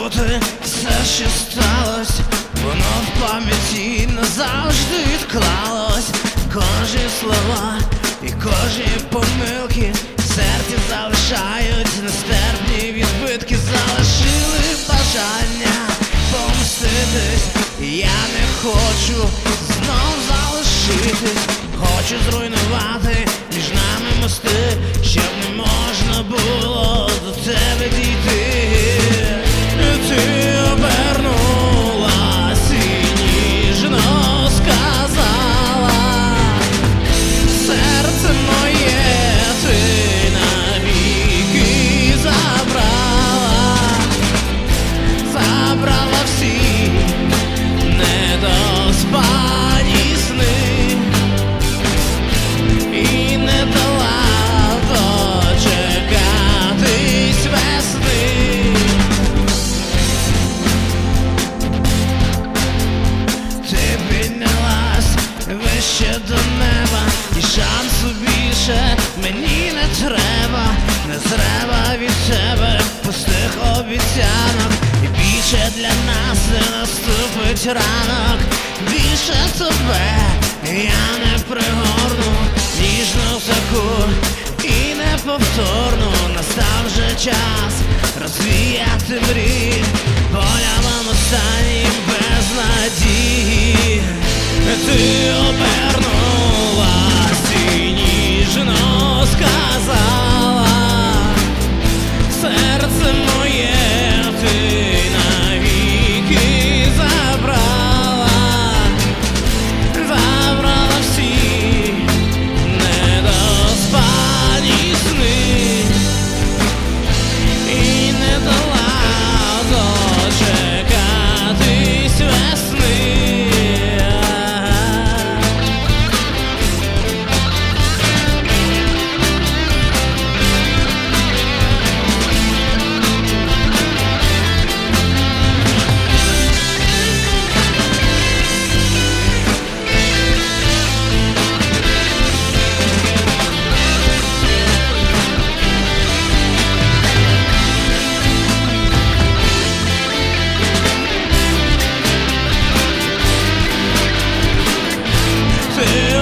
забути все, що сталось, воно в пам'яті назавжди відклалось. Кожні слова і кожні помилки в серці залишають нестерпні відбитки. Залишили бажання помститись, і я не хочу знов залишитись. Хочу зруйнувати між нами мости, щоб не можна було до тебе дійти. Ти обернулась і ніжно сказала: серце моє ти навіки забрала всі недоспані сни і не дала дочекатись весни. Ти піднялась вище до неба, і шансу більше мені не треба. Не треба від тебе пустих обіцянок, і більше для нас не наступить ранок. Більше тебе я не пригорну, ніжну таку і неповторну. Настав вже час розвіяти мрії полявом останнім без надії. Ти обернулась і ніжно сказала: серце моє ти навіки забрала всі недоспані сни і не дала дочекатись весни. Ти